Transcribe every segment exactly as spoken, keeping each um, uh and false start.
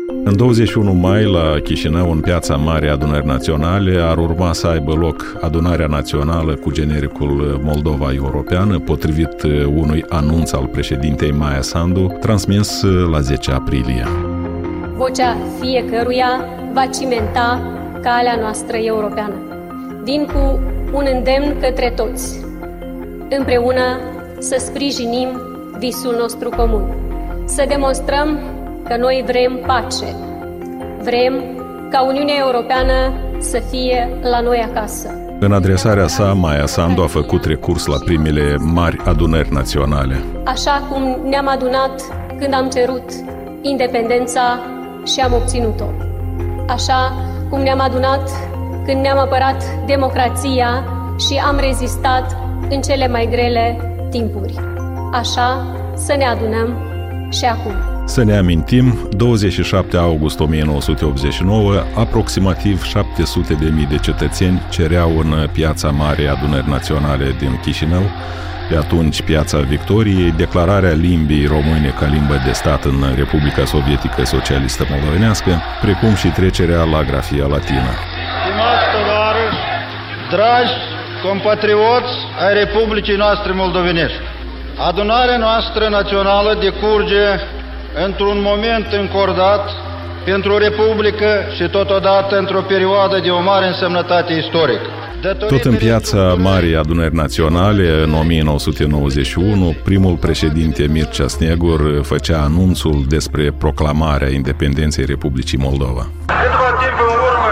În douăzeci și unu mai, la Chișinău, în Piața Marii Adunări Naționale, ar urma să aibă loc adunarea națională cu genericul Moldova Europeană, potrivit unui anunț al președintei Maia Sandu, transmis la zece aprilie. Vocea fiecăruia va cimenta calea noastră europeană. Vin cu un îndemn către toți, împreună să sprijinim visul nostru comun, să demonstrăm că noi vrem pace, vrem ca Uniunea Europeană să fie la noi acasă. În adresarea sa, Maia Sandu a făcut recurs la primele mari adunări naționale. Așa cum ne-am adunat când am cerut independența și am obținut-o. Așa cum ne-am adunat când ne-am apărat democrația și am rezistat în cele mai grele timpuri. Așa să ne adunăm și acum. Să ne amintim, douăzeci și șapte august o mie nouă sute optzeci și nouă, aproximativ șapte sute de mii de cetățeni cereau în Piața Marii Adunări Naționale din Chișinău, pe atunci Piața Victoriei, declararea limbii române ca limbă de stat în Republica Sovietică Socialistă Moldovenească, precum și trecerea la grafia latină. Stimați tovarăși, dragi compatrioți ai Republicii noastre moldovenești, adunarea noastră națională decurge într-un moment încordat pentru o republică și totodată într-o perioadă de o mare însemnătate istorică. Tot în Piața Marii Adunări Naționale, în o mie nouă sute nouăzeci și unu, primul președinte Mircea Snegur făcea anunțul despre proclamarea independenței Republicii Moldova. Câteva timp în urmă,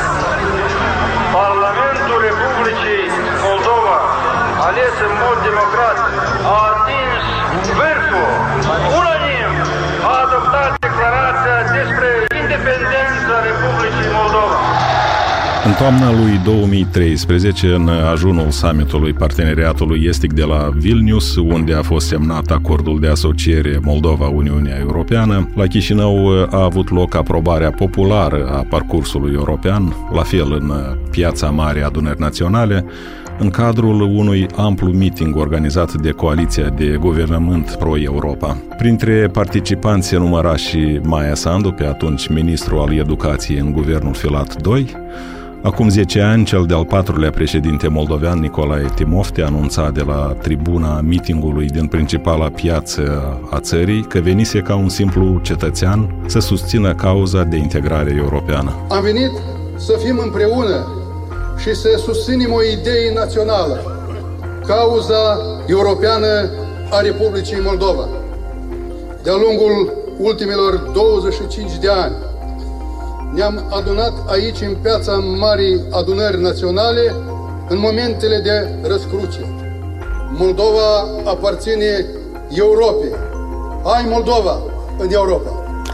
Parlamentul Republicii Moldova, ales în mod democrat, a atins vârful. Unanim a adoptat declarația despre independența Republicii Moldova. În toamna lui două mii treisprezece, în ajunul summitului Parteneriatului Estic de la Vilnius, unde a fost semnat acordul de asociere Moldova-Uniunea Europeană, la Chișinău a avut loc aprobarea populară a parcursului european, la fel în Piața Marii Adunări Naționale, în cadrul unui amplu meeting organizat de Coaliția de Guvernământ Pro-Europa. Printre participanți se număra și Maia Sandu, pe atunci ministru al educației în guvernul Filat doi. Acum zece ani, cel de-al patrulea președinte moldovean, Nicolae Timofte, anunța de la tribuna meetingului din principala piață a țării că venise ca un simplu cetățean să susțină cauza de integrare europeană. Am venit să fim împreună și să susținem o idee națională, cauza europeană a Republicii Moldova. De-a lungul ultimilor douăzeci și cinci de ani, ne-am adunat aici, în Piața Marii Adunări Naționale, în momentele de răscruce. Moldova aparține Europei. Hai Moldova în Europa!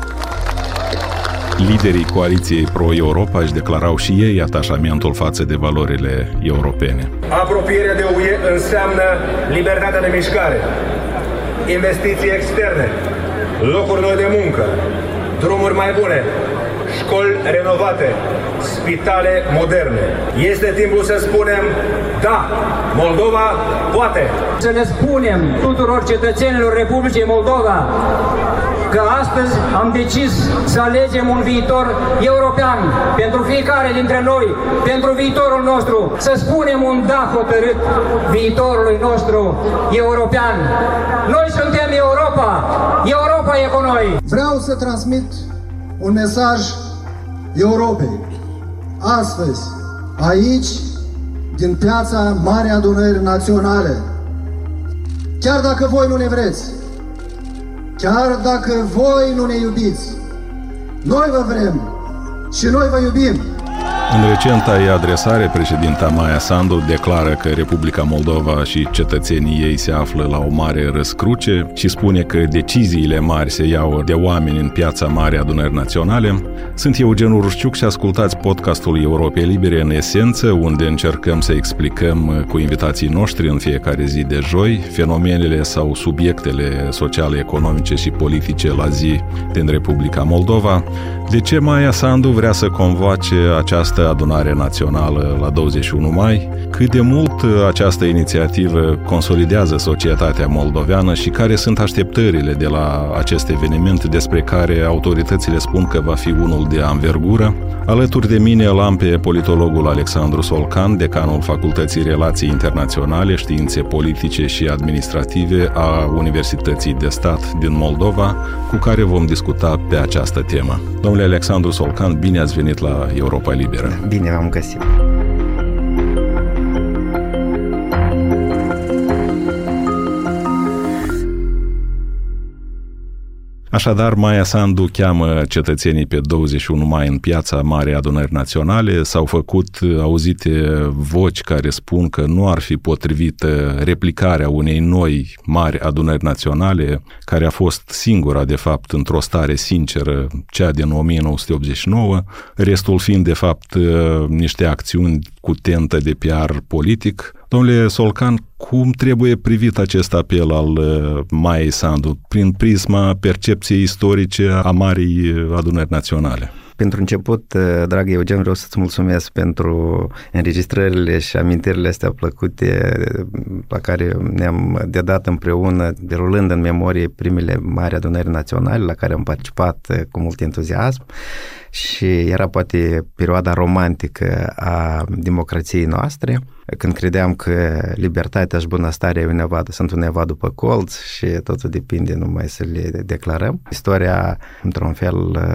Liderii Coaliției Pro-Europa își declarau și ei atașamentul față de valorile europene. Apropierea de U E înseamnă libertatea de mișcare, investiții externe, locuri noi de muncă, drumuri mai bune, școli renovate, spitale moderne. Este timpul să spunem, da, Moldova poate! Să ne spunem tuturor cetățenilor Republicii Moldova că astăzi am decis să alegem un viitor european pentru fiecare dintre noi, pentru viitorul nostru, să spunem un da hotărât viitorului nostru european. Noi suntem Europa, Europa e cu noi! Vreau să transmit un mesaj Europei. Astăzi, aici, din Piața Marii Adunări Naționale, chiar dacă voi nu ne vreți, chiar dacă voi nu ne iubiți, noi vă vrem și noi vă iubim. În recenta ei adresare, președinta Maia Sandu declară că Republica Moldova și cetățenii ei se află la o mare răscruce și spune că deciziile mari se iau de oameni în Piața Marii Adunări Naționale. Sunt Eugen Urușciuc și ascultați podcastul Europei Libere în esență, unde încercăm să explicăm cu invitații noștri în fiecare zi de joi fenomenele sau subiectele sociale, economice și politice la zi din Republica Moldova. De ce Maia Sandu vrea să convoace această adunare națională la douăzeci și unu mai? Cât de mult această inițiativă consolidează societatea moldoveană și care sunt așteptările de la acest eveniment despre care autoritățile spun că va fi unul de anvergură? Alături de mine îl am pe politologul Alexandru Solcan, decanul Facultății Relații Internaționale, Științe Politice și Administrative a Universității de Stat din Moldova, cu care vom discuta pe această temă. Domnule Alexandru Solcan, bine ați venit la Europa Liberă. Bine v-am găsit. Așadar, Maia Sandu cheamă cetățenii pe douăzeci și unu mai în piața Marei Adunări Naționale. S-au făcut auzite voci care spun că nu ar fi potrivită replicarea unei noi Mari Adunări Naționale, care a fost singura, de fapt, într-o stare sinceră, cea din o mie nouă sute optzeci și nouă, restul fiind, de fapt, niște acțiuni cu tentă de P R politic. Domnule Solcan, cum trebuie privit acest apel al Maiei Sandu prin prisma percepției istorice a Marii Adunări Naționale? Pentru început, dragă Eugen, vreau să-ți mulțumesc pentru înregistrările și amintirile astea plăcute la care ne-am dedat împreună, derulând în memorie primele Mari Adunări Naționale la care am participat cu mult entuziasm. Și era poate perioada romantică a democrației noastre, când credeam că libertatea și bunăstarea undeva, sunt undeva după colț și totul depinde numai să le declarăm. Istoria, într-un fel,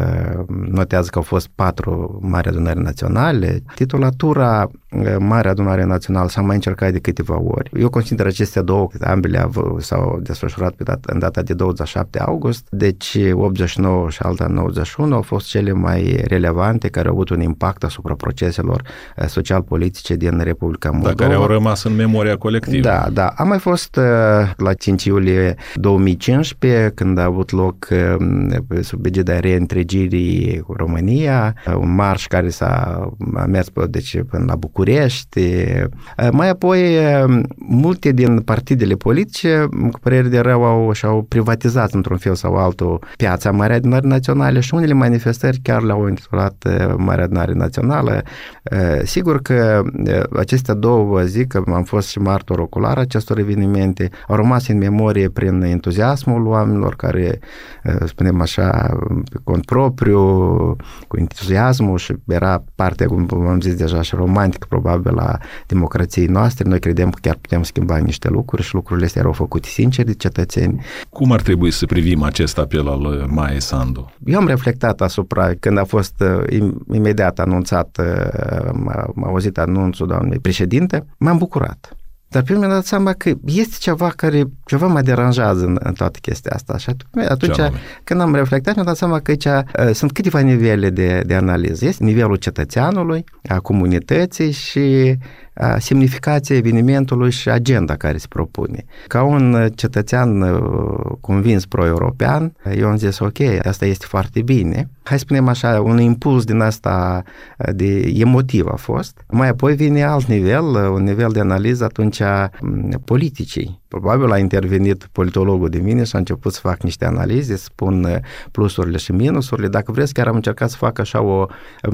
notează că au fost patru Mari Adunări Naționale. Titulatura Mare Adunare Națională s-a mai încercat de câteva ori. Eu consider acestea două, ambele s-au desfășurat pe data, în data de douăzeci și șapte august, deci optzeci și nouă și alta nouăzeci și unu au fost cele mai relevante, care au avut un impact asupra proceselor social-politice din Republica Moldova. Da, care au rămas în memoria colectivă. Da, da. A mai fost la cinci iulie două mii cincisprezece, când a avut loc sub egida reîntregirii cu România, un marș care s-a mers deci, până la București. Mai apoi, multe din partidele politice, cu părere de rău, au, și-au privatizat într-un fel sau altul piața Marii Adunări Naționale și unele manifestări chiar le-au intitulat Marea Adunare Națională. Sigur că acestea două, zic că am fost și martor ocular acestor evenimente, au rămas în memorie prin entuziasmul oamenilor care, spunem așa, pe cont propriu, cu entuziasmul, și era partea, cum am zis deja, și romantică probabil a democrației noastre. Noi credem că chiar putem schimba niște lucruri și lucrurile astea erau făcute sincer de cetățeni. Cum ar trebui să privim acest apel al Maiei Sandu? Eu am reflectat asupra, când a fost imediat anunțat, m-a auzit anunțul doamnei președinte, m-am bucurat. Dar pe mine mi-am dat seama că este ceva care, ceva mă deranjează în, în toată chestia asta. Și atunci, când am reflectat, mi-am dat seama că aici uh, sunt câteva nivele de, de analiză. Este nivelul cetățeanului, a comunității și a semnificația evenimentului și agenda care se propune. Ca un cetățean uh, convins pro-european, eu am zis, ok, asta este foarte bine. Hai să spunem așa, un impuls din asta de emotiv a fost. Mai apoi vine alt nivel, un nivel de analiză atunci a politicii. Probabil a intervenit politologul de mine și a început să fac niște analize, să spun plusurile și minusurile. Dacă vreți, chiar am încercat să fac așa o,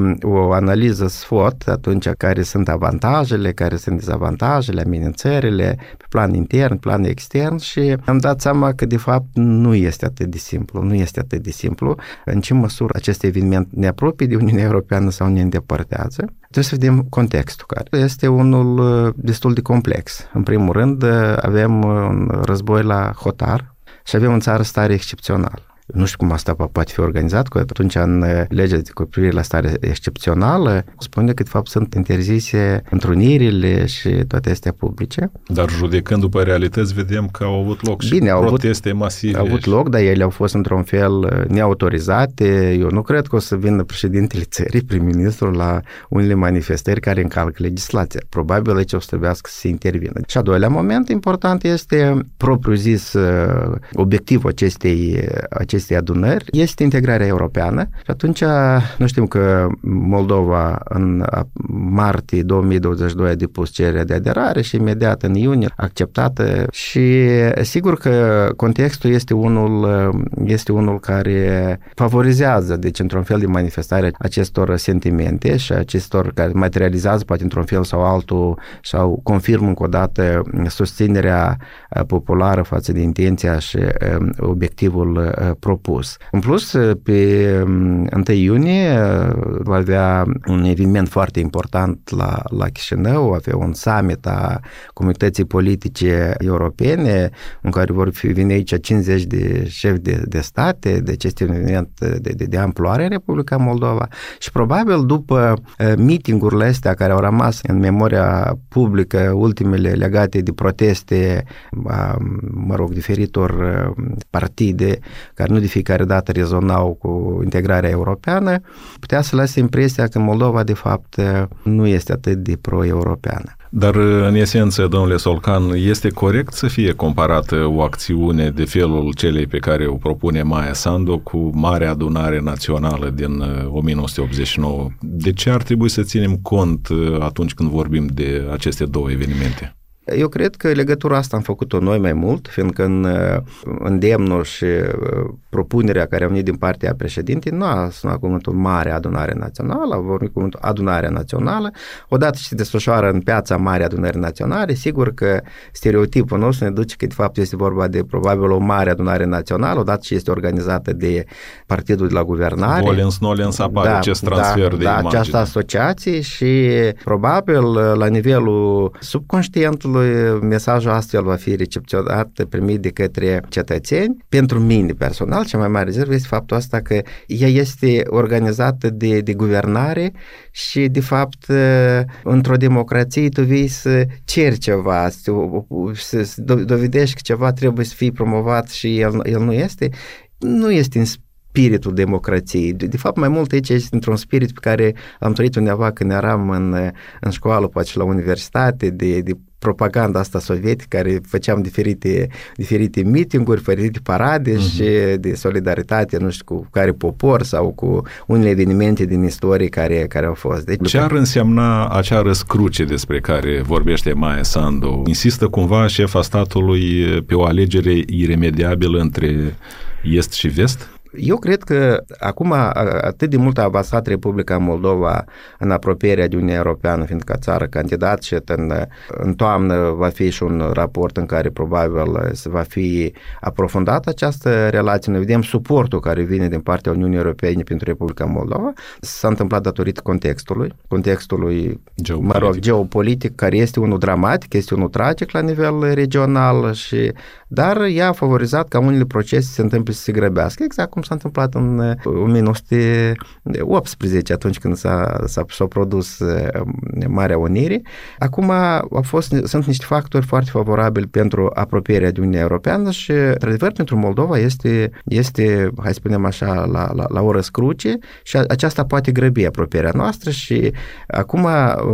o analiză sfot, atunci care sunt avantajele, care sunt dezavantajele, amenințările, pe plan intern, plan extern, și am dat seama că de fapt nu este atât de simplu, nu este atât de simplu. În ce măsură acest eveniment ne apropie de Uniunea Europeană sau ne îndepărtează? Trebuie să vedem contextul, care este unul destul de complex. În primul rând, avem un război la hotar și avem în țară stare excepțională. Nu știu cum asta poate fi organizat, că atunci în legea cu privire la stare excepțională spune că de fapt sunt interzise întrunirile și toate astea publice. Dar judecând după realități, vedem că au avut loc și Bine, proteste avut, masive. Au avut loc, dar ele au fost într-un fel neautorizate. Eu nu cred că o să vină președintele țării, prim-ministrul, la unele manifestări care încalcă legislația. Probabil aici o să trebuiască să se intervină. Și a doilea moment important este propriu zis obiectivul acestei acestei adunări este integrarea europeană și atunci noi știm că Moldova în martie două mii douăzeci și doi a depus cererea de aderare și imediat în iunie acceptată și sigur că contextul este unul, este unul care favorizează, deci într-un fel de manifestare acestor sentimente și acestor care materializează poate într-un fel sau altul sau confirmă încă o dată susținerea populară față de intenția și obiectivul propus. În plus, pe întâi iunie va avea un eveniment foarte important la, la Chișinău, va avea un summit a comunității politice europene, în care vor fi veni aici cincizeci de șefi de, de state, deci este un eveniment de, de, de amploare în Republica Moldova și probabil după meeting-urile astea care au rămas în memoria publică, ultimele legate de proteste, mă rog, diferitor partide care nu de fiecare dată rezonau cu integrarea europeană, putea să lase impresia că Moldova de fapt nu este atât de pro-europeană. Dar, în esență, domnule Solcan, este corect să fie comparată o acțiune de felul celei pe care o propune Maia Sandu cu Marea Adunare Națională din o mie nouă sute optzeci și nouă? De ce ar trebui să ținem cont atunci când vorbim de aceste două evenimente? Eu cred că legătura asta am făcut-o noi mai mult, fiindcă în îndemnul și propunerea care a venit din partea președintei nu a sunat cuvântul Mare Adunare Națională, a vorbit cuvântul Adunarea Națională. Odată ce se desfășoară în piața Mare Adunări Naționale, sigur că stereotipul nostru ne duce că de fapt este vorba de probabil o Mare Adunare Națională, odată ce este organizată de partidul de la guvernare. Volens nolens apare da, acest transfer da, de da, imagine. Această asociație și probabil la nivelul subconștientului mesajul astfel va fi recepționat, primit de către cetățeni. Pentru mine personal, cea mai mare rezervă este faptul asta că ea este organizată de, de guvernare și de fapt într-o democrație tu vei să ceri ceva, să, să, să dovedești că ceva trebuie să fie promovat și el, el nu este. Nu este în spiritul democrației. De, de fapt, mai mult aici este într-un spirit pe care am trăit undeva când eram în, în școală, poate și la universitate, de, de propaganda asta sovietică, care făceam diferite, diferite meeting-uri, diferite parade uh-huh. și de solidaritate, nu știu, cu care popor sau cu unele evenimente din istorie care, care au fost. Deci, ce ar însemna acea răscruce despre care vorbește Maia Sandu? Insistă cumva șefa statului pe o alegere iremediabilă între est și vest? Eu cred că acum atât de mult a avansat Republica Moldova în apropierea de Uniunea Europeană, fiindcă țară candidat și în, în toamnă va fi și un raport în care probabil se va fi aprofundată această relație. Noi vedem suportul care vine din partea Uniunii Europene pentru Republica Moldova. S-a întâmplat datorită contextului, contextului geopolitic. Mă rog, geopolitic, care este unul dramatic, este unul tragic la nivel regional, și, dar ea a favorizat ca unele procese se întâmple să se grăbească, exact cum s-a întâmplat în o mie nouă sute optsprezece, atunci când s-a, s-a, s-a produs Marea Unire. Acum au fost, sunt niște factori foarte favorabili pentru apropierea de Uniunea Europeană și, într-adevăr, pentru Moldova este, este, hai să spunem așa, la, la, la o răscruce și aceasta poate grăbi apropierea noastră și acum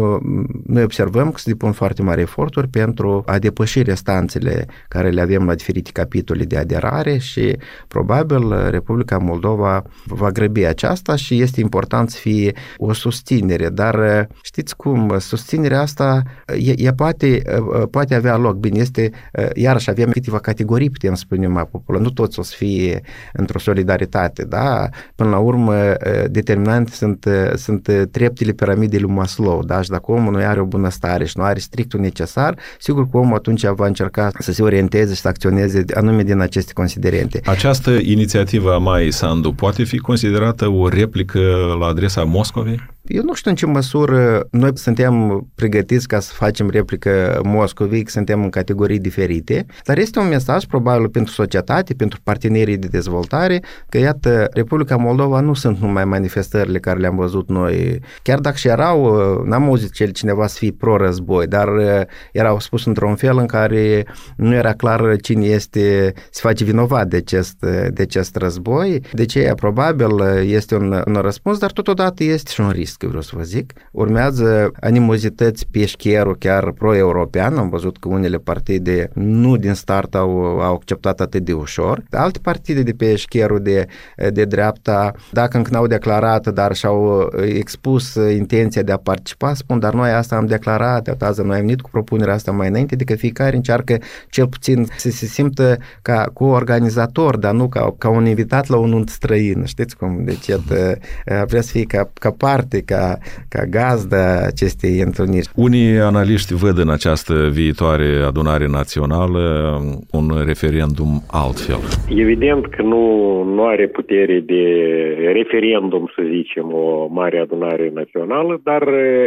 noi observăm că se depun foarte mari eforturi pentru a depăși restanțele care le avem la diferite capitole de aderare și probabil Republica Moldova va grăbi aceasta și este important să fie o susținere, dar știți cum, susținerea asta ea poate, poate avea loc. Bine, este, iarăși avem câteva categorii, putem spune, mai popular, nu toți o să fie într-o solidaritate, da? Până la urmă, determinante sunt, sunt treptele piramidei lui Maslow, da? Și dacă omul nu are o bunăstare și nu are strictul necesar, sigur că omul atunci va încerca să se orienteze și să acționeze anume din aceste considerente. Această inițiativă a Maiei Sandu poate fi considerată o replică la adresa Moscovei? Eu nu știu în ce măsură noi suntem pregătiți ca să facem replică Moscovei, că suntem în categorii diferite, dar este un mesaj probabil pentru societate, pentru partenerii de dezvoltare, că iată, Republica Moldova nu sunt numai manifestările care le-am văzut noi, chiar dacă și erau, n-am auzit cel cineva să fie pro-război, dar erau spus într-un fel în care nu era clar cine este, se face vinovat de acest, de acest război, de ce probabil este un, un răspuns, dar totodată este și un risc. politică, vreau să vă zic. Urmează animozități pe eșcherul chiar pro-european. Am văzut că unele partide nu din start au, au acceptat atât de ușor. Alte partide de pe eșcherul de, de dreapta, dacă încă n-au declarat, dar și-au expus intenția de a participa, spun, dar noi asta am declarat, azi noi am venit cu propunerea asta mai înainte, de că fiecare încearcă cel puțin să se simtă ca cu organizator, dar nu ca, ca un invitat la un nunt străin, știți cum? Deci, iată, vrea să fie ca, ca parte, ca, ca gazdă acestei întâlniri. Unii analiști văd în această viitoare adunare națională un referendum altfel. Evident că nu, nu are putere de referendum, să zicem, o mare adunare națională, dar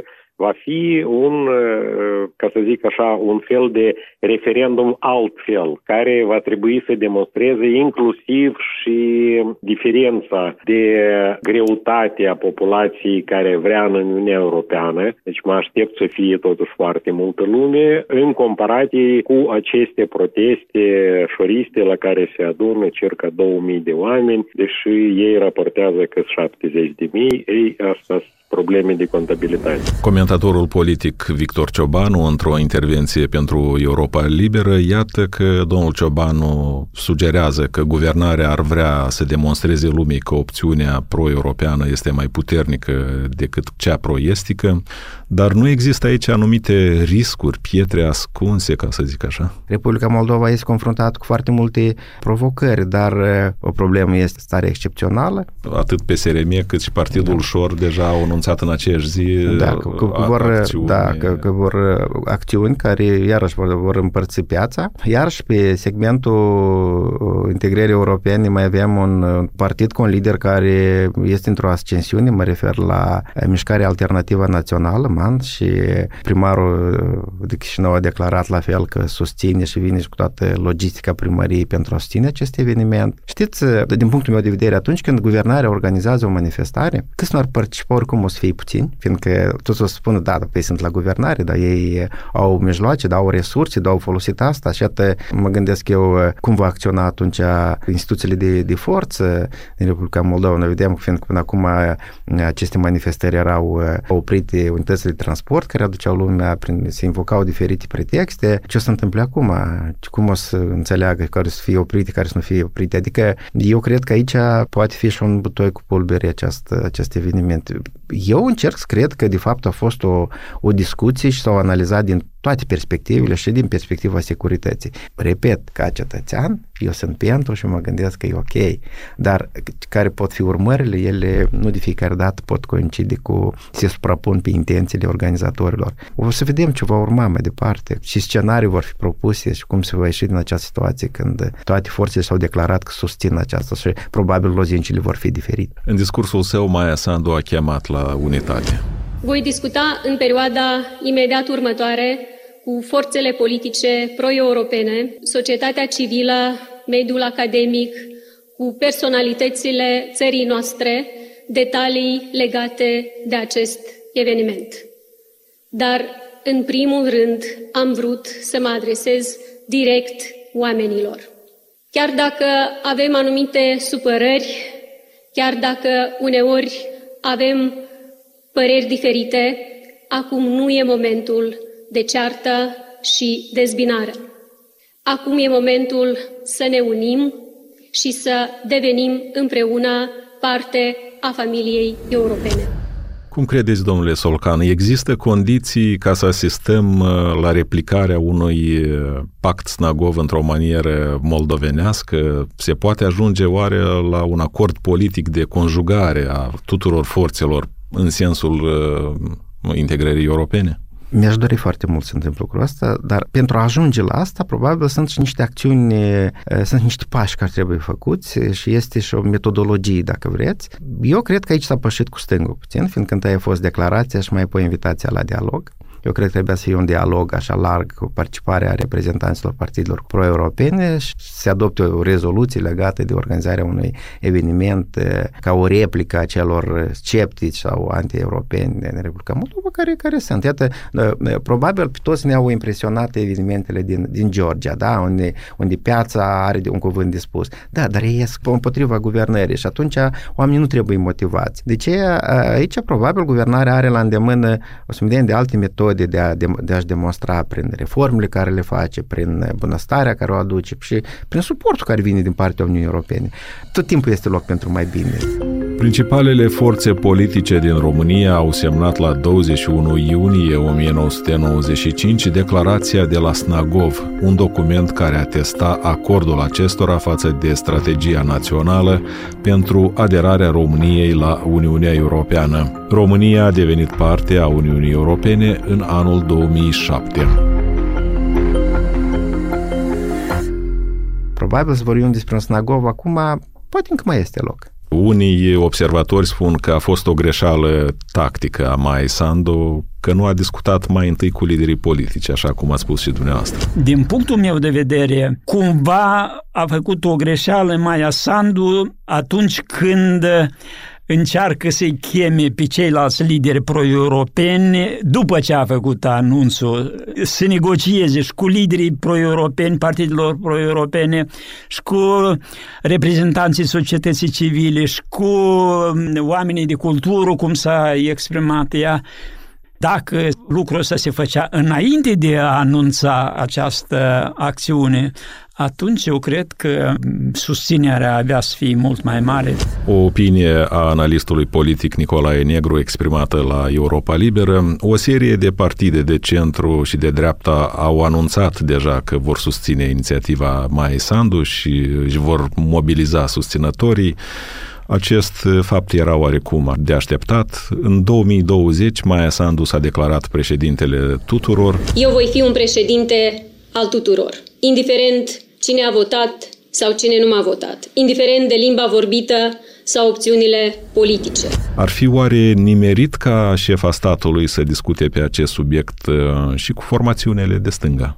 va fi un, ca să zic așa, un fel de referendum altfel, care va trebui să demonstreze inclusiv și diferența de greutate a populației care vrea în Uniunea Europeană. Deci mă aștept să fie totuși foarte multă lume, în comparație cu aceste proteste șoriste la care se adună circa două mii de oameni, deși ei raportează că șaptezeci de mii, ei asta probleme de contabilitate. Comentatorul politic Victor Ciobanu, într-o intervenție pentru Europa Liberă, iată că domnul Ciobanu sugerează că guvernarea ar vrea să demonstreze lumii că opțiunea pro-europeană este mai puternică decât cea pro-estică, dar nu există aici anumite riscuri, pietre ascunse, ca să zic așa. Republica Moldova este confruntată cu foarte multe provocări, dar o problemă este stare excepțională. Atât P S R M cât și Partidul da. Șor deja au anunțat în aceeași zi da, că, că vor, acțiuni. Da, că, că vor acțiuni care iarăși vor, vor împărți piața. Iarăși pe segmentul integrării europene mai avem un partid cu un lider care este într-o ascensiune, mă refer la Mișcarea Alternativă Națională, MAN, și primarul de Chișinău a declarat la fel că susține și vine și cu toată logistica primăriei pentru a susține acest eveniment. Știți, din punctul meu de vedere, atunci când guvernarea organizează o manifestare, câți nu ar participa, oricum o să fie puțini, fiindcă toți o să spună, da, ei sunt la guvernare, dar ei au mijloace, dar au resurse, dar au folosit asta și atât mă gândesc eu cum va acționa atunci instituțiile de, de forță din Republica Moldova. Noi vedem, fiindcă până acum aceste manifestări erau oprite unitățile de transport care aduceau lumea, prin, se invocau diferite pretexte. Ce o să întâmple acum? Cum o să înțeleagă care să fie oprite, care să nu fie oprite? Adică eu cred că aici poate fi și un butoi cu pulbere acest, acest eveniment. Eu încerc să cred că de fapt a fost o, o discuție și s-au analizat din toate perspectivele și din perspectiva securității. Repet, ca cetățean, eu sunt pentru și mă gândesc că e ok, dar care pot fi urmările, ele nu de fiecare dată pot coincide cu, se suprapun pe intențiile organizatorilor. O să vedem ce va urma mai departe, și scenarii vor fi propuse și cum se va ieși din această situație când toate forțele s-au declarat că susțin aceasta și probabil lozincile vor fi diferite. În discursul său, Maia Sandu a chemat la unitate. Voi discuta în perioada imediat următoare cu forțele politice pro-europene, societatea civilă, mediul academic, cu personalitățile țării noastre, detalii legate de acest eveniment. Dar, în primul rând, am vrut să mă adresez direct oamenilor. Chiar dacă avem anumite supărări, chiar dacă uneori avem păreri diferite, acum nu e momentul de ceartă și dezbinare. Acum e momentul să ne unim și să devenim împreună parte a familiei europene. Cum credeți, domnule Solcan, există condiții ca să asistăm la replicarea unui pact Snagov într-o manieră moldovenească? Se poate ajunge oare la un acord politic de conjugare a tuturor forțelor în sensul uh, integrării europene? Mi-aș dori foarte mult să întâmple lucrul ăsta, dar pentru a ajunge la asta, probabil sunt și niște acțiuni, sunt niște pași care trebuie făcuți și este și o metodologie, dacă vreți. Eu cred că aici s-a pășit cu stângul puțin, fiindcă întâi a fost declarația și mai apoi invitația la dialog. Eu cred că trebuia să fie un dialog așa larg cu participarea reprezentanților partidelor pro-europene și se adopte o rezoluție legată de organizarea unui eveniment ca o replică a celor sceptici sau anti-europeni din Republica Moldova care, care sunt. Iată, probabil pe toți ne-au impresionat evenimentele din, din Georgia, da? unde, unde piața are un cuvânt de spus. Da, dar ei ies împotriva guvernării și atunci oamenii nu trebuie motivați. De ce aici probabil guvernarea are la îndemână o sumedenie de alte metode de, a, de, de a-și demonstra prin reformele care le face, prin bunăstarea care o aduce și prin suportul care vine din partea Uniunii Europene. Tot timpul este loc pentru mai bine. Principalele forțe politice din România au semnat la douăzeci și unu iunie o mie nouă sute nouăzeci și cinci declarația de la Snagov, un document care atesta acordul acestora față de strategia națională pentru aderarea României la Uniunea Europeană. România a devenit parte a Uniunii Europene în anul două mii șapte. Probabil să vorbim despre un Snagov acum, poate încă mai este loc. Unii observatori spun că a fost o greșeală tactică a Maia Sandu, că nu a discutat mai întâi cu liderii politici, așa cum a spus și dumneavoastră. Din punctul meu de vedere, cumva a făcut o greșeală Maia Sandu atunci când încearcă să-i cheme pe ceilalți lideri pro-europeni, după ce a făcut anunțul, să negocieze și cu liderii pro-europeni, partidelor pro-europene, și cu reprezentanții societății civile, și cu oamenii de cultură, cum s-a exprimat ea. Dacă lucrul ăsta se făcea înainte de a anunța această acțiune, atunci eu cred că susținerea avea să fie mult mai mare. O opinie a analistului politic Nicolae Negru exprimată la Europa Liberă. O serie de partide de centru și de dreapta au anunțat deja că vor susține inițiativa Maiei Sandu și își vor mobiliza susținătorii. Acest fapt era oarecum de așteptat. În două mii douăzeci, Maia Sandu s-a declarat președintele tuturor. Eu voi fi un președinte al tuturor, indiferent cine a votat sau cine nu m-a votat, indiferent de limba vorbită sau opțiunile politice. Ar fi oare nimerit ca șefa statului să discute pe acest subiect și cu formațiunile de stânga?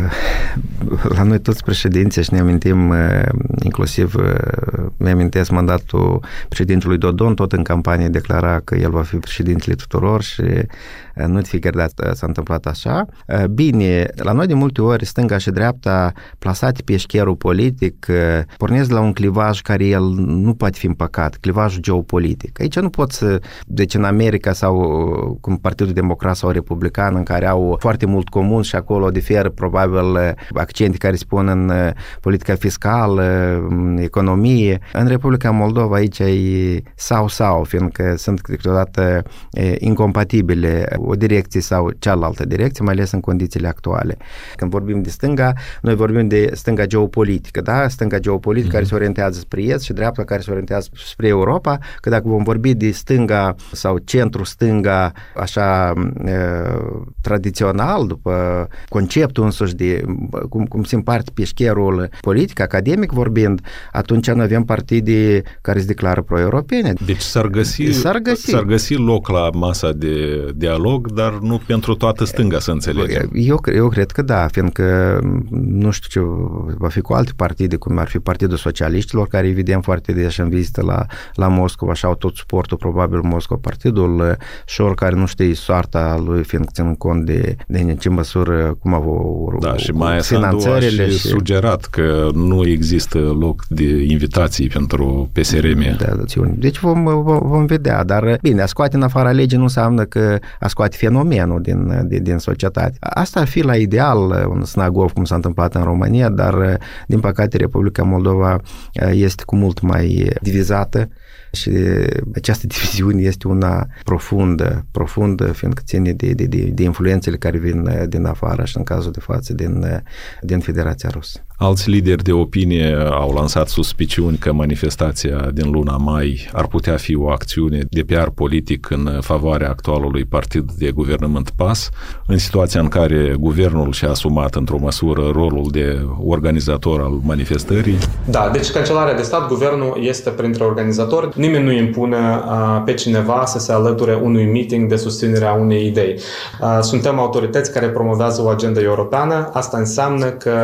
La noi toți președinții și ne amintim, inclusiv mi-amintesc mandatul președintelui Dodon, tot în campanie declara că el va fi președintele tuturor și nu de fiecare dată s-a întâmplat așa. Bine, la noi de multe ori stânga și dreapta plasate pe eșcherul politic pornesc la un clivaj care el nu poate fi împăcat, clivajul geopolitic. Aici nu pot să, deci în America sau cum Partidul Democrat sau Republican, în care au foarte mult comun și acolo diferă probabil accente care se pun în politica fiscală, în economie. În Republica Moldova aici e sau-sau, fiindcă sunt câteodată incompatibile o direcție sau cealaltă direcție, mai ales în condițiile actuale. Când vorbim de stânga, noi vorbim de stânga geopolitică, da? Stânga geopolitică mm-hmm. care se orientează spre est și dreapta care se orientează spre Europa, că dacă vom vorbi de stânga sau centru-stânga așa e, tradițional, după conceptul însuși de cum, cum se împarte pe șcherul politic, academic vorbind, atunci noi avem partide care se declară pro-europene. Deci s-ar găsi, s-ar găsi. S-ar găsi loc la masa de dialog, dar nu pentru toată stânga, să înțelegem. Eu, eu cred că da, fiindcă nu știu ce va fi cu alte partide, cum ar fi Partidul Socialiștilor, care evident foarte des în vizită la, la Moscova și au tot suportul probabil Moscova, Partidul Șor, care nu știe soarta lui, fiindcă țin cont de, de în ce măsură cum au da, și Maia Sandu a și, și sugerat că nu există loc de invitații pentru P S R M. Da, deci vom, vom, vom vedea, dar bine, a scoate în afara legii nu înseamnă că a scoate fenomenul din, din, din societate. Asta ar fi la ideal un Snagov, cum s-a întâmplat în România, dar din păcate Republica Moldova este cu mult mai divizată și această diviziune este una profundă, profundă, fiindcă ține de, de, de, de influențele care vin din afară și în cazul de față din, din Federația Rusă. Alți lideri de opinie au lansat suspiciuni că manifestația din luna mai ar putea fi o acțiune de P R politic în favoarea actualului partid de guvernământ P A S, în situația în care guvernul și-a asumat într-o măsură rolul de organizator al manifestării. Da, deci Cancelarea de Stat, guvernul este printre organizatori. nimeni nu impune pe cineva să se alăture unui meeting de susținere a unei idei. Suntem autorități care promovează o agendă europeană. Asta înseamnă că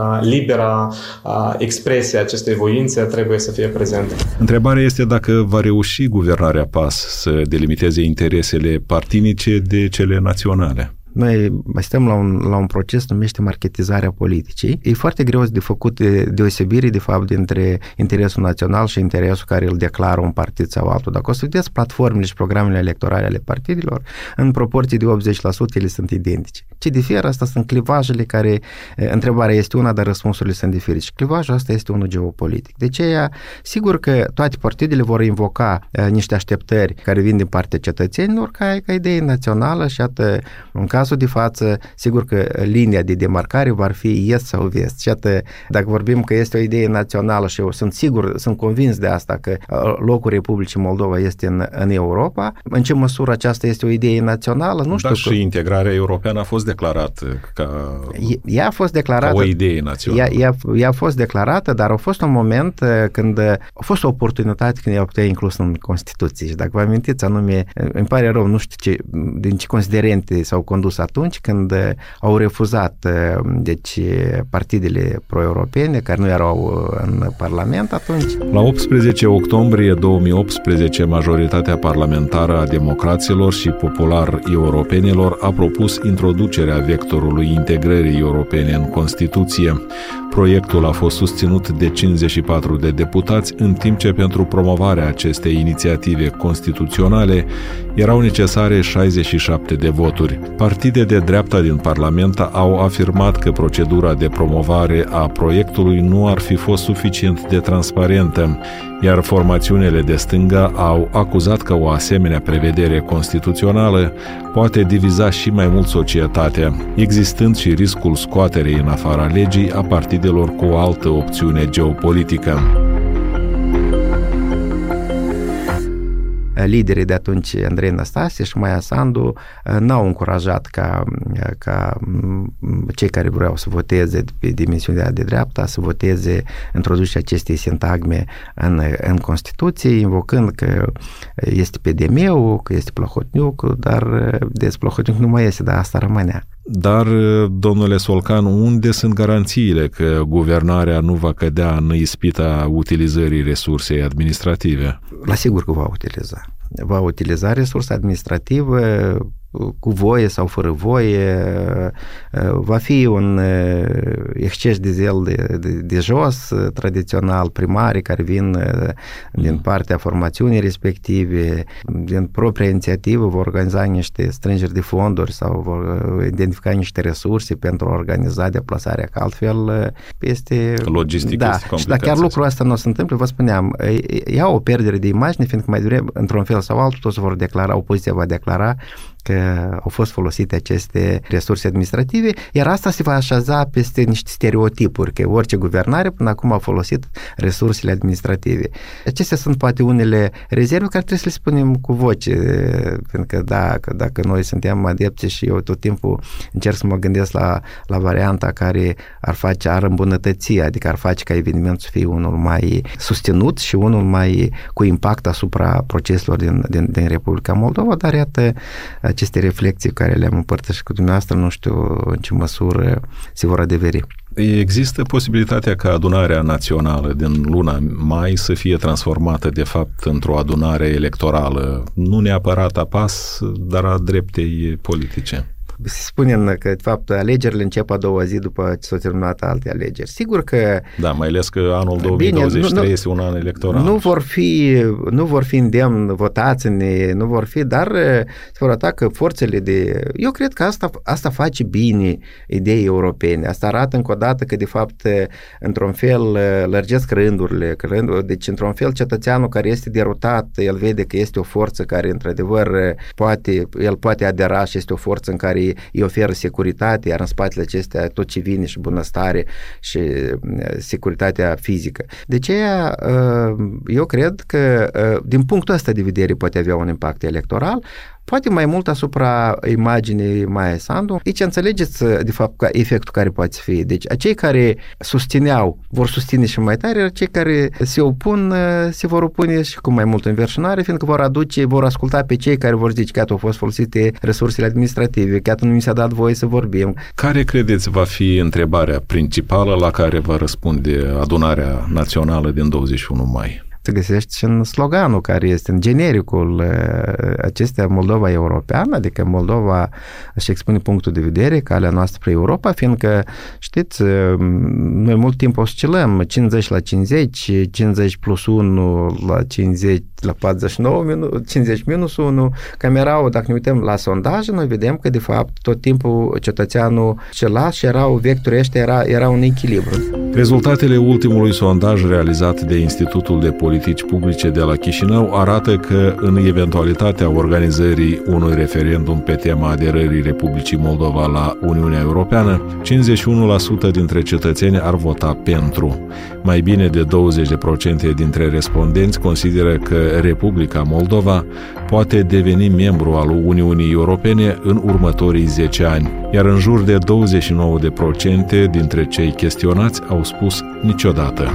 libera expresie a acestei voințe trebuie să fie prezentă. Întrebarea este dacă va reuși guvernarea P A S să delimiteze interesele partinice de cele naționale. Noi stăm la un, la un proces numește marketizarea politicii. E foarte greu de făcut de deosebire, de fapt, dintre interesul național și interesul care îl declară un partid sau altul. Dacă o să vedeți platformele și programele electorale ale partidelor, în proporție de optzeci la sută ele sunt identice. Ce diferă, asta sunt clivajele care, întrebarea este una, dar răspunsurile sunt diferite. Și clivajul ăsta este unul geopolitic. De aceea, sigur că toate partidele vor invoca uh, niște așteptări care vin din partea cetățenilor ca, ca idee națională și atât, în cazul de față, sigur că linia de demarcare va fi est sau vest. Și atât, dacă vorbim că este o idee națională și eu sunt sigur, sunt convins de asta, că locul Republicii Moldova este în, în Europa, în ce măsură aceasta este o idee națională, nu știu. Dar și integrarea europeană a fost declarată ca, ea a fost declarată, ca o idee națională. Ea, ea, ea a fost declarată, dar a fost un moment când a fost o oportunitate când ea putea inclus în Constituție. Și dacă vă amintiți, anume, îmi pare rău, nu știu ce, din ce considerente s-au condus atunci când au refuzat deci partidele pro-europene care nu erau în Parlament atunci. La optsprezece octombrie două mii optsprezece, majoritatea parlamentară a democraților și popular europenilor a propus introducerea vectorului integrării europene în Constituție. Proiectul a fost susținut de cincizeci și patru de deputați, în timp ce pentru promovarea acestei inițiative constituționale erau necesare șaizeci și șapte de voturi. Partide de dreapta din Parlament au afirmat că procedura de promovare a proiectului nu ar fi fost suficient de transparentă, iar formațiunile de stânga au acuzat că o asemenea prevedere constituțională poate diviza și mai mult societatea, existând și riscul scoaterei în afara legii a partidelor cu o altă opțiune geopolitică. Liderii de atunci, Andrei Năstase și Maia Sandu, n-au încurajat ca, ca cei care vreau să voteze pe dimensiunea de dreapta să voteze introducerea acestei sintagme în, în Constituție, invocând că este P D M-ul, că este Plahotniuc, dar de Plahotniuc nu mai este, dar asta rămânea. Dar, domnule Solcan, unde sunt garanțiile că guvernarea nu va cădea în ispita utilizării resursei administrative? La sigur că va utiliza. Va utiliza resursa administrativă cu voie sau fără voie, va fi un exces de zel de, de, de jos, tradițional, primarii care vin din partea formațiunii respective, din propria inițiativă vor organiza niște strângeri de fonduri sau vor identifica niște resurse pentru a organiza deplasarea, că altfel este... Logistic da, este complicat. Și dacă chiar lucrul ăsta nu se întâmplă, vă spuneam, ia o pierdere de imagine, fiindcă mai devreme, într-un fel sau altul, toți vor declara, opoziția va declara că au fost folosite aceste resurse administrative, iar asta se va așeza peste niște stereotipuri, că orice guvernare până acum a folosit resursele administrative. Acestea sunt poate unele rezerve care trebuie să le spunem cu voce, pentru că dacă, dacă noi suntem adepți și eu tot timpul încerc să mă gândesc la, la varianta care ar face, ar îmbunătăți, adică ar face ca evenimentul să fie unul mai susținut și unul mai cu impact asupra proceselor din, din, din Republica Moldova, dar iată aceste reflexii care le-am împărtășit cu dumneavoastră, nu știu în ce măsură se vor adeveri. Există posibilitatea ca adunarea națională din luna mai să fie transformată de fapt într-o adunare electorală, nu neapărat a P A S, dar a dreptei politice? Se spune că, de fapt, alegerile încep a doua zi după ce s-au terminat alte alegeri. Sigur că... Da, mai ales că anul două mii douăzeci și trei bine, este un an electoral. Nu vor fi, nu vor fi îndemn votați, nu vor fi, dar se vor arăta că forțele de... Eu cred că asta, asta face bine ideii europene. Asta arată încă o dată că, de fapt, într-un fel lărgesc rândurile. Deci, într-un fel, cetățeanul care este derutat, el vede că este o forță care, într-adevăr, poate, el poate adera și este o forță în care îi oferă securitate, iar în spatele acestea tot ce vine și bunăstare și securitatea fizică. De aceea, eu cred că din punctul ăsta de vedere poate avea un impact electoral. Poate mai mult asupra imaginii Maia Sandu. Aici înțelegeți, de fapt, efectul care poate fi. Deci, acei care susțineau, vor susține și mai tare, iar cei care se opun, se vor opune și cu mai multă înverșunare, fiindcă vor aduce, vor asculta pe cei care vor zice că au fost folosite resursele administrative, că nu mi s-a dat voie să vorbim. Care credeți va fi întrebarea principală la care va răspunde Adunarea Națională din douăzeci și unu mai? Se găsește și în sloganul care este în genericul acestea Moldova europeană, adică Moldova își expune punctul de vedere, calea noastră spre Europa, fiindcă, știți, noi mult timp oscilăm cincizeci la cincizeci, cincizeci plus unu la cincizeci la patruzeci și nouă, cincizeci minus unu, cam erau, dacă ne uităm la sondaje, noi vedem că, de fapt, tot timpul cetățeanul celas și erau vectorii ăștia, era, era un echilibru. Rezultatele ultimului sondaj realizat de Institutul de Politici Publice de la Chișinău arată că, în eventualitatea organizării unui referendum pe tema aderării Republicii Moldova la Uniunea Europeană, cincizeci și unu la sută dintre cetățeni ar vota pentru. Mai bine de douăzeci la sută dintre respondenți consideră că Republica Moldova poate deveni membru al Uniunii Europene în următorii zece ani, iar în jur de douăzeci și nouă la sută dintre cei chestionați au spus niciodată.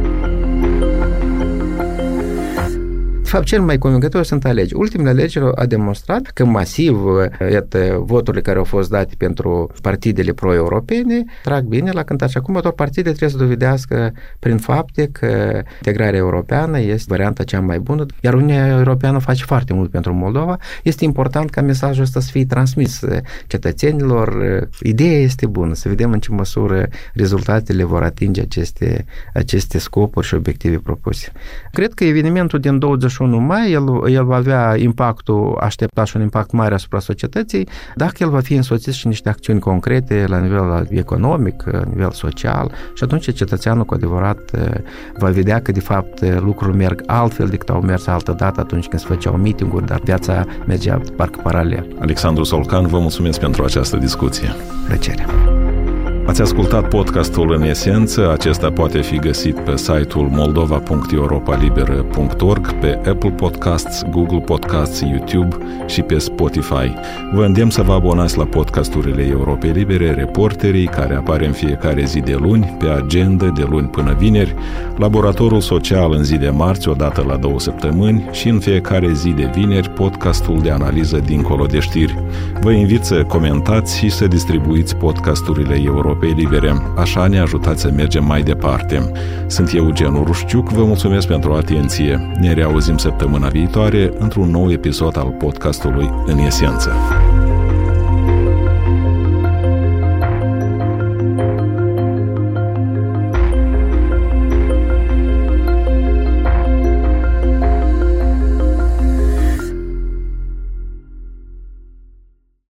De fapt, cel mai convingător sunt alegeri. Ultimele alegeri a demonstrat că masiv, iată, voturile care au fost date pentru partidele pro-europene trag bine la cântat. Și acum, doar partidele trebuie să dovedească prin fapte că integrarea europeană este varianta cea mai bună, iar Uniunea Europeană face foarte mult pentru Moldova. Este important ca mesajul ăsta să fie transmis cetățenilor. Ideea este bună, să vedem în ce măsură rezultatele vor atinge aceste, aceste scopuri și obiective propuse. Cred că evenimentul din douăzeci și unu mai, el, el va avea impactul așteptat și un impact mare asupra societății, dacă el va fi însoțit și niște acțiuni concrete la nivel economic, la nivel social, și atunci cetățeanul cu adevărat va vedea că de fapt lucrurile merg altfel decât au mers altă dată atunci când se făceau meeting-uri, dar viața mergea parcă paralel. Alexandru Solcan, vă mulțumesc pentru această discuție. Plăcere. Ați ascultat podcastul În Esență. Acesta poate fi găsit pe site-ul moldova punct europa liberă punct org, pe Apple Podcasts, Google Podcasts, YouTube și pe Spotify. Vă îndemn să vă abonați la podcasturile Europei Libere, Reporterii, care apare în fiecare zi de luni, pe agenda de luni până vineri, Laboratorul Social în zi de marți, odată la două săptămâni, și în fiecare zi de vineri, podcastul de analiză Dincolo de știri. Vă invit să comentați și să distribuiți podcasturile Europei Libere. Așa ne ajutați să mergem mai departe. Sunt Eugen Urușciuc, vă mulțumesc pentru atenție. Ne reauzim săptămâna viitoare într-un nou episod al podcastului În Esență.